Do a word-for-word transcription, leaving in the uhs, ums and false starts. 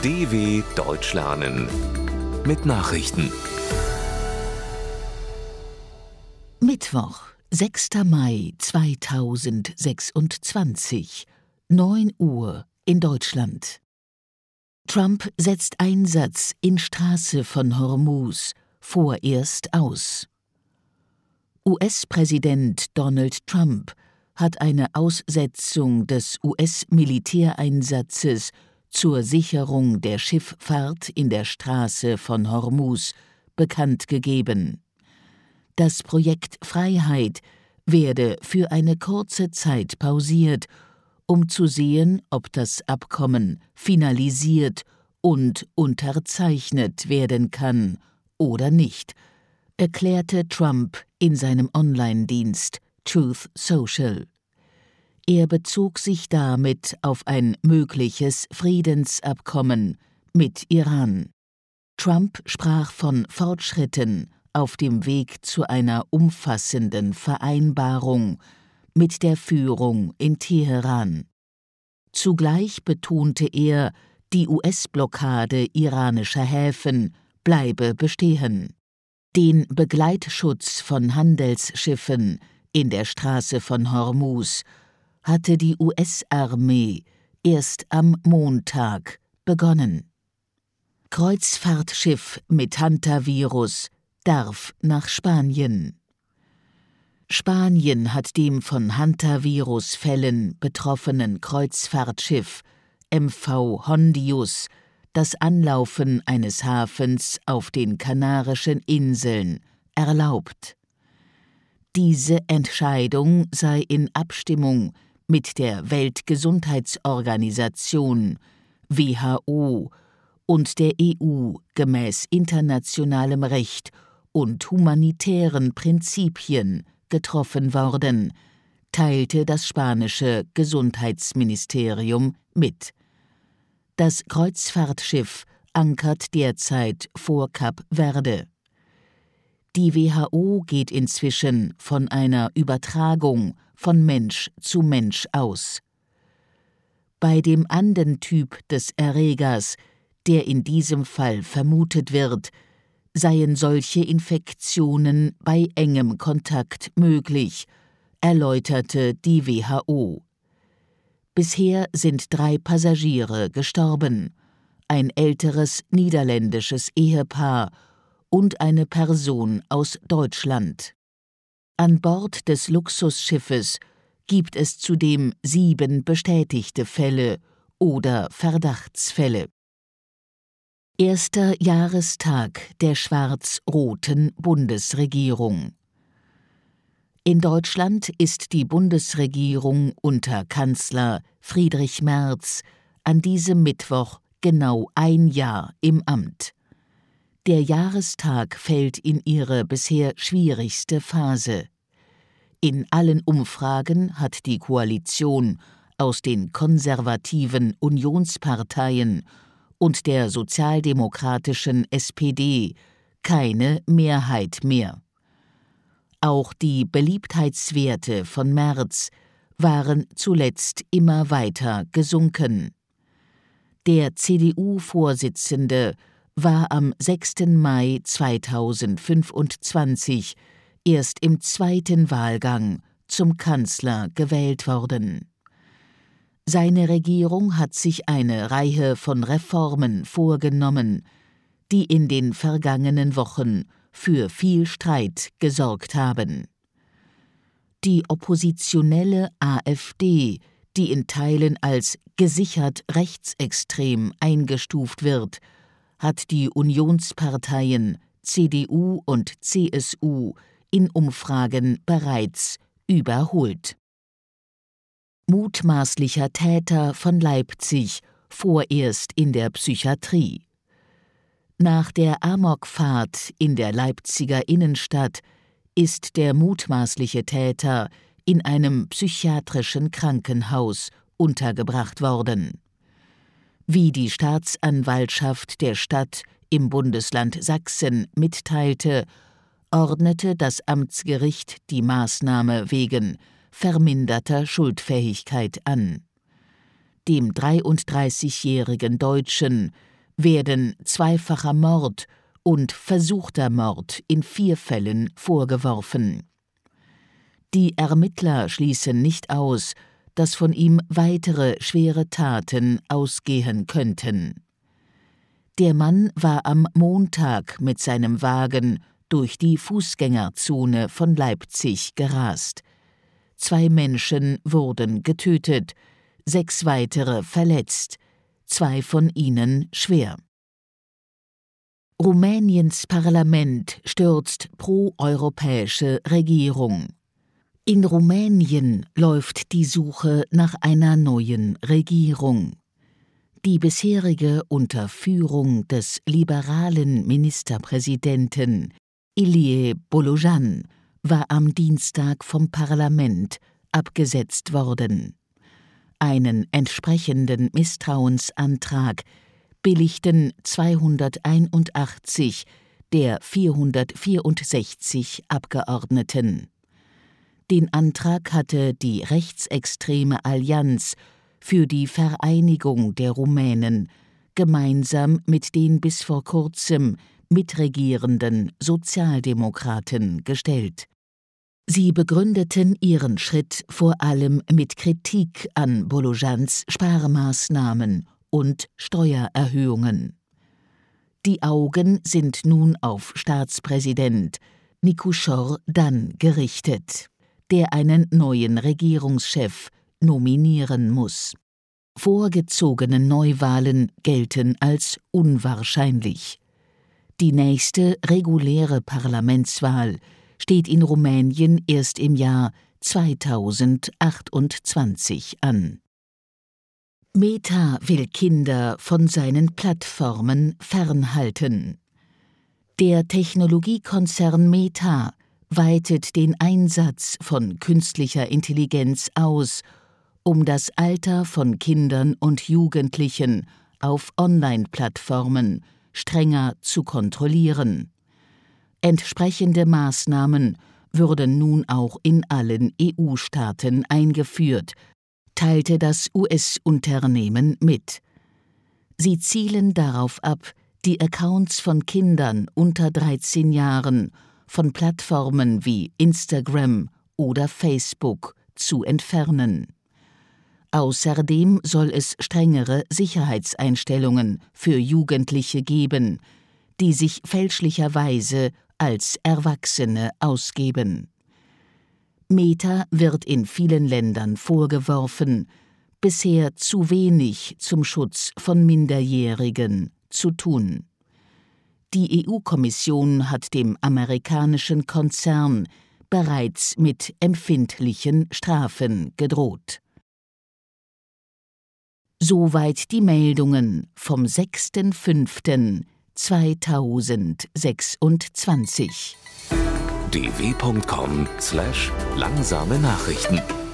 D W Deutsch lernen mit Nachrichten. Mittwoch, sechster Mai zweitausendsechsundzwanzig, neun Uhr in Deutschland. Trump setzt Einsatz in Straße von Hormuz vorerst aus. U S-Präsident Donald Trump hat eine Aussetzung des U S-Militäreinsatzes zur Sicherung der Schifffahrt in der Straße von Hormuz bekannt gegeben. Das Projekt Freiheit werde für eine kurze Zeit pausiert, um zu sehen, ob das Abkommen finalisiert und unterzeichnet werden kann oder nicht, erklärte Trump in seinem Online-Dienst Truth Social. Er bezog sich damit auf ein mögliches Friedensabkommen mit Iran. Trump sprach von Fortschritten auf dem Weg zu einer umfassenden Vereinbarung mit der Führung in Teheran. Zugleich betonte er, die U S-Blockade iranischer Häfen bleibe bestehen. Den Begleitschutz von Handelsschiffen in der Straße von Hormuz hatte die U S-Armee erst am Montag begonnen. Kreuzfahrtschiff mit Hantavirus darf nach Spanien. Spanien hat dem von Hantavirus-Fällen betroffenen Kreuzfahrtschiff M V Hondius das Anlaufen eines Hafens auf den Kanarischen Inseln erlaubt. Diese Entscheidung sei in Abstimmung mit der Weltgesundheitsorganisation W H O und der E U gemäß internationalem Recht und humanitären Prinzipien getroffen worden, teilte das spanische Gesundheitsministerium mit. Das Kreuzfahrtschiff ankert derzeit vor Kap Verde. Die W H O geht inzwischen von einer Übertragung von Mensch zu Mensch aus. Bei dem Andentyp des Erregers, der in diesem Fall vermutet wird, seien solche Infektionen bei engem Kontakt möglich, erläuterte die W H O. Bisher sind drei Passagiere gestorben, ein älteres niederländisches Ehepaar und eine Person aus Deutschland. An Bord des Luxusschiffes gibt es zudem sieben bestätigte Fälle oder Verdachtsfälle. Erster Jahrestag der schwarz-roten Bundesregierung. In Deutschland ist die Bundesregierung unter Kanzler Friedrich Merz an diesem Mittwoch genau ein Jahr im Amt. Der Jahrestag fällt in ihre bisher schwierigste Phase. In allen Umfragen hat die Koalition aus den konservativen Unionsparteien und der sozialdemokratischen S P D keine Mehrheit mehr. Auch die Beliebtheitswerte von Merz waren zuletzt immer weiter gesunken. Der C D U-Vorsitzende war am sechsten Mai zweitausendfünfundzwanzig erst im zweiten Wahlgang zum Kanzler gewählt worden. Seine Regierung hat sich eine Reihe von Reformen vorgenommen, die in den vergangenen Wochen für viel Streit gesorgt haben. Die oppositionelle AfD, die in Teilen als gesichert rechtsextrem eingestuft wird, hat die Unionsparteien C D U und C S U in Umfragen bereits überholt. Mutmaßlicher Täter von Leipzig vorerst in der Psychiatrie. Nach der Amokfahrt in der Leipziger Innenstadt ist der mutmaßliche Täter in einem psychiatrischen Krankenhaus untergebracht worden. Wie die Staatsanwaltschaft der Stadt im Bundesland Sachsen mitteilte, ordnete das Amtsgericht die Maßnahme wegen verminderter Schuldfähigkeit an. Dem dreiunddreißigjährigen Deutschen werden zweifacher Mord und versuchter Mord in vier Fällen vorgeworfen. Die Ermittler schließen nicht aus, dass von ihm weitere schwere Taten ausgehen könnten. Der Mann war am Montag mit seinem Wagen durch die Fußgängerzone von Leipzig gerast. Zwei Menschen wurden getötet, sechs weitere verletzt, zwei von ihnen schwer. Rumäniens Parlament stürzt pro-europäische Regierung. In Rumänien läuft die Suche nach einer neuen Regierung. Die bisherige unter Führung des liberalen Ministerpräsidenten Ilie Bolojan war am Dienstag vom Parlament abgesetzt worden. Einen entsprechenden Misstrauensantrag billigten zweihunderteinundachtzig der vierhundertvierundsechzig Abgeordneten. Den Antrag hatte die rechtsextreme Allianz für die Vereinigung der Rumänen gemeinsam mit den bis vor kurzem mitregierenden Sozialdemokraten gestellt. Sie begründeten ihren Schritt vor allem mit Kritik an Bolojans Sparmaßnahmen und Steuererhöhungen. Die Augen sind nun auf Staatspräsident Nicușor Dan gerichtet, der einen neuen Regierungschef nominieren muss. Vorgezogene Neuwahlen gelten als unwahrscheinlich. Die nächste reguläre Parlamentswahl steht in Rumänien erst im Jahr zweitausendachtundzwanzig an. Meta will Kinder von seinen Plattformen fernhalten. Der Technologiekonzern Meta weitet den Einsatz von künstlicher Intelligenz aus, um das Alter von Kindern und Jugendlichen auf Online-Plattformen strenger zu kontrollieren. Entsprechende Maßnahmen würden nun auch in allen E U-Staaten eingeführt, teilte das U S-Unternehmen mit. Sie zielen darauf ab, die Accounts von Kindern unter dreizehn Jahren von Plattformen wie Instagram oder Facebook zu entfernen. Außerdem soll es strengere Sicherheitseinstellungen für Jugendliche geben, die sich fälschlicherweise als Erwachsene ausgeben. Meta wird in vielen Ländern vorgeworfen, bisher zu wenig zum Schutz von Minderjährigen zu tun. Die E U-Kommission hat dem amerikanischen Konzern bereits mit empfindlichen Strafen gedroht. Soweit die Meldungen vom sechsten fünften zweitausendsechsundzwanzig. d w punkt com slash langsame Nachrichten